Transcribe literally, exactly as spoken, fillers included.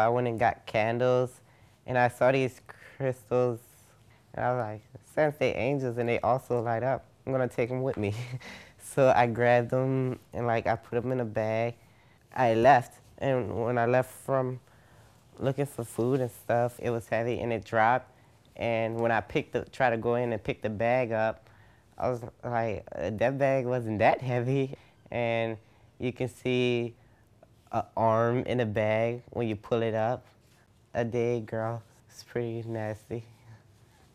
I went and got candles, and I saw these crystals, and I was like, since they angels and they also light up, I'm gonna take them with me. So I grabbed them and like I put them in a bag. I left, and when I left from looking for food and stuff, it was heavy and it dropped. And when I picked the, tried to go in and pick the bag up, I was like, uh, that bag wasn't that heavy. And you can see an arm in a bag when you pull it up. A day, girl. It's pretty nasty.